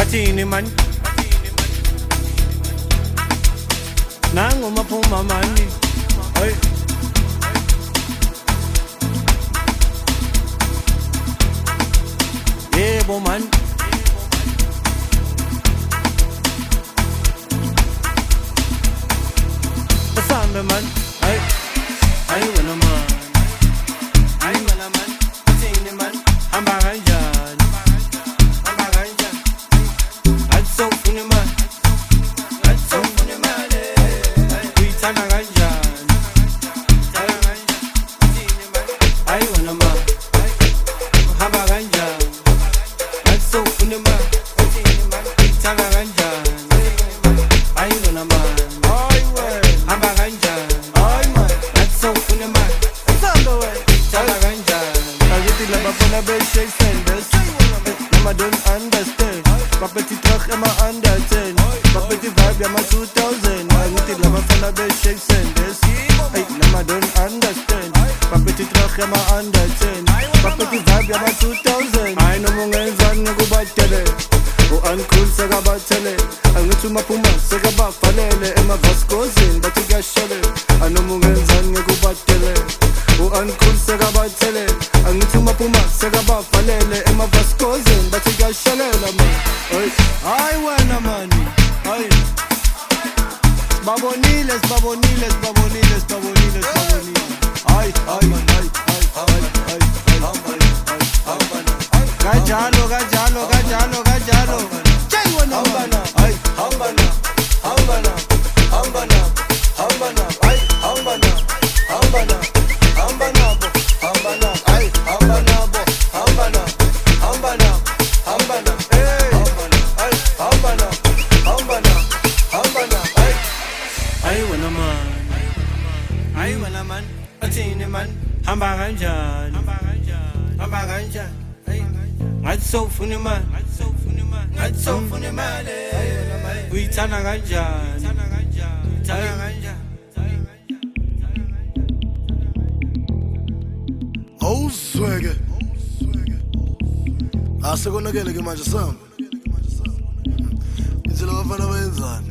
Athini man Nangu maphuma mani Hey Yebo man Sambe man Hey Hey wena man Hey wena man Athini man Hamba kanjani Hamba kanjani Atso fune man Atso fune man Uyithanda kanjani Thanda kanjani Athini man Hey wena man Hamba kanjani Atso fune man Athini man Uyithanda kanjani Hey wena man Hamba kanjani Atso fune man Uyithanda kanjani Agithi labafana be-shake senders Nama don't understand Bapethi terug in my under 10 Bapethi vibe yama 2000 Agithi labafana be-shake senders Nama don't understand Bapethi terug in my under 10 Bapethi vibe yama 2000 Ay noma ungenzani ngikubatele U-uncool sekabathele Angithi umaphuma sekabavalele Emavaskozini bathi kuyashele Anoma ungenzani ngikubatele U-uncool sekabathele Angithi umaphuma sekabavalele Emavaskozini bathi kuyashelela man Hayi wena mani Hayi Sibabonile sibabonile sibabonile sibabonile sibabonile Hayi hayi man hayi hayi hayi Kanjalo kanjalo kanjalo kanjalo Jay wena man Hayi hambana hambana hambana hambana Hayi hambana hambana hambana bo hambana Hayi hambana bo hambana hambana hambana Hey hambana Hayi hambana hambana hambana Hayi Hayi wena man Hayi wena man Athini man Hamba kanjani Hamba kanjani Ngathi sowufuna imali Ngathi sowufuna imali Uyithanda kanjani Uyithanda kanjani Awuzweke Asekonakele ke manje samba Indlela abafana bayenzani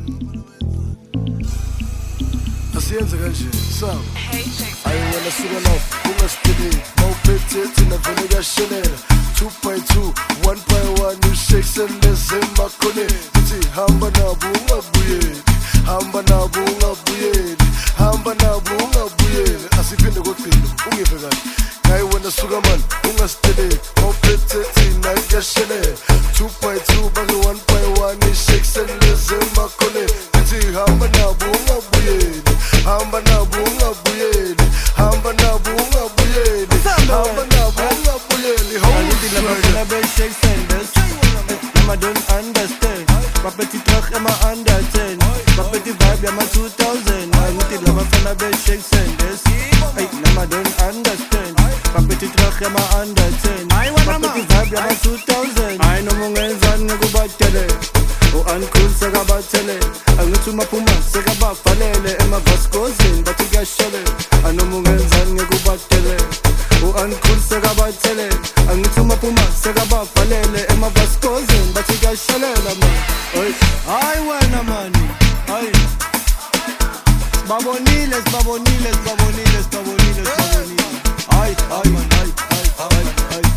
Asiyenze kanje samba Ayi wena suka lapho ungasideli mawuphethe thina vele kuyashelela 2 by 2 1 by 1 ushake seleze emakhoneni uthi hamba nabo ungabuyeli hamba nabo ungabuyeli hamba nabo ungabuyeli asiphinde kogcino ungive kahle hayi wena suka man ungasideli mawuphethe thina kuyashelela 2 by 2 bake 1 by 1 ushake seleze emakhoneni uthi hamba nabo ungabuyeli hamba nabo ungabuyeli hamba nabo ungabuyeli hamba nabo ungabuyeli Agithi labafana be-shake senders Nama don't understand Bapethi terug in my under 10 Bapethi vibe yama 2000 Agithi labafana be-shake senders Nama don't understand Bapethi terug in my under 10 Bapethi vibe yama 2000 Hayi noma ungenzani ngikubatele U-uncool sekabathele Angithi umaphuma sekabavalele Emavaskozini bathi kuyashele Anoma ungenzani ngikubatele U-uncool sekabathele Angithi umaphuma sekabavalele Emavaskozini bathi kuyashelela man Hayi wena mani Hayi Sibabonile sibabonile sibabonile sibabonile sibabonile Hayi hayi man hayi hayi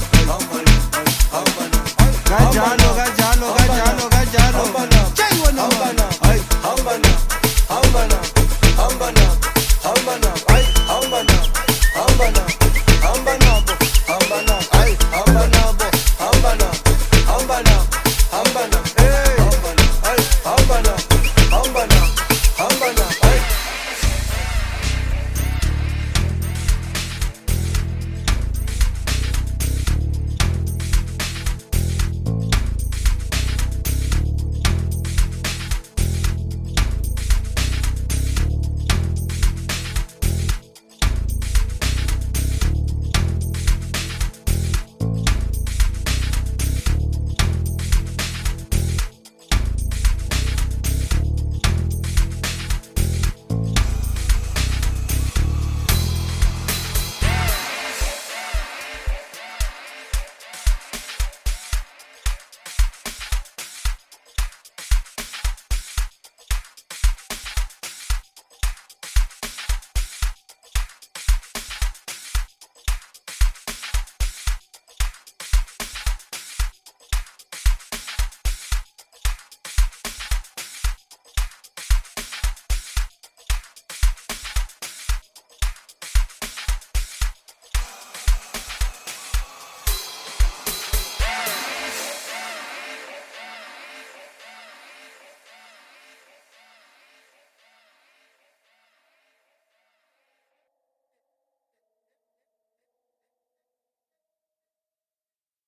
Kanjalo kanjalo kanjalo kanjalo Jay wena man hambana hambana hambana